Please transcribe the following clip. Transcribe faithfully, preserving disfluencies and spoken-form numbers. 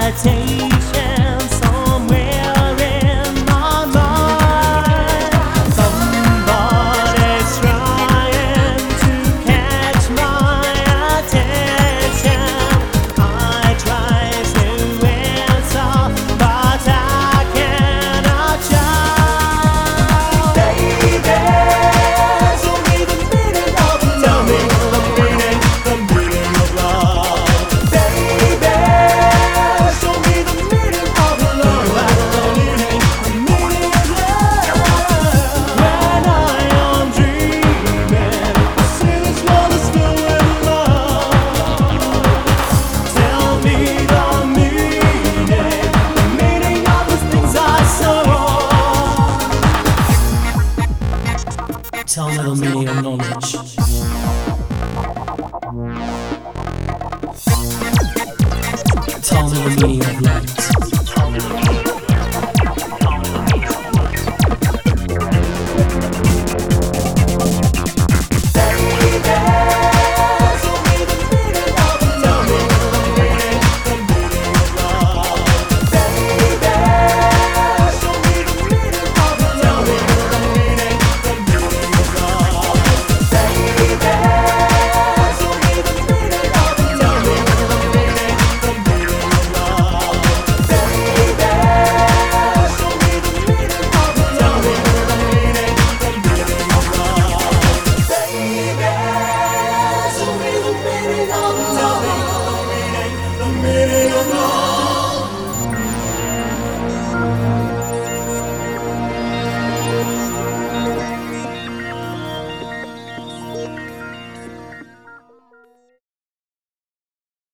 meditation somewhere in my mind. Somebody's trying to catch my attention. I try to answer, but I cannot shout. Baby, show me the meaning of love. Tell me the meaning, the meaning of love. Baby, show me the meaning of love. The meaning, the meaning of love. When I am dreaming, I see this world is filled with love. Tell me the meaning, the meaning of the things I saw. Tell me the meaning of knowledge. Tell me the meaning of light.